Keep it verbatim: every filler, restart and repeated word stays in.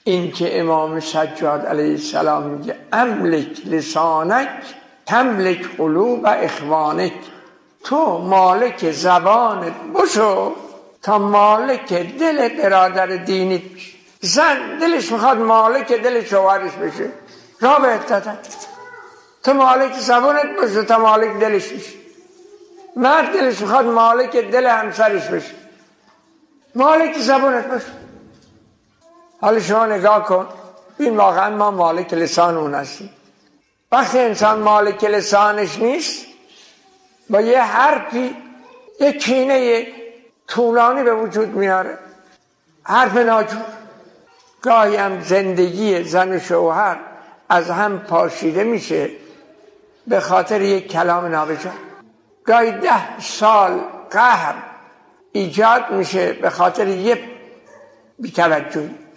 این که امام سجاد علیه السلام میگه املک لسانک تملک قلوب اخوانک، تو مالک زبانت بشو تا مالک دل برادر دینیت بشی. زن دلش میخواد مالک دل شوهرش بشه، را به اتدن. تو مالک زبانت بشو تا مالک دلش بشی. مرد دلش میخواد مالک دل همسرش بشه، مالک زبانت بشو. حالا شما نگاه کن، این واقعا ما مالک لسان اون هستیم. وقتی انسان مالک لسانش نیست، با یه حرفی یه کینه طولانی به وجود میاره، حرف ناجور. گاهی هم زندگی زن و شوهر از هم پاشیده میشه به خاطر یک کلام نابجا. گاهی ده سال قهر ایجاد میشه به خاطر یه بی‌توجهی.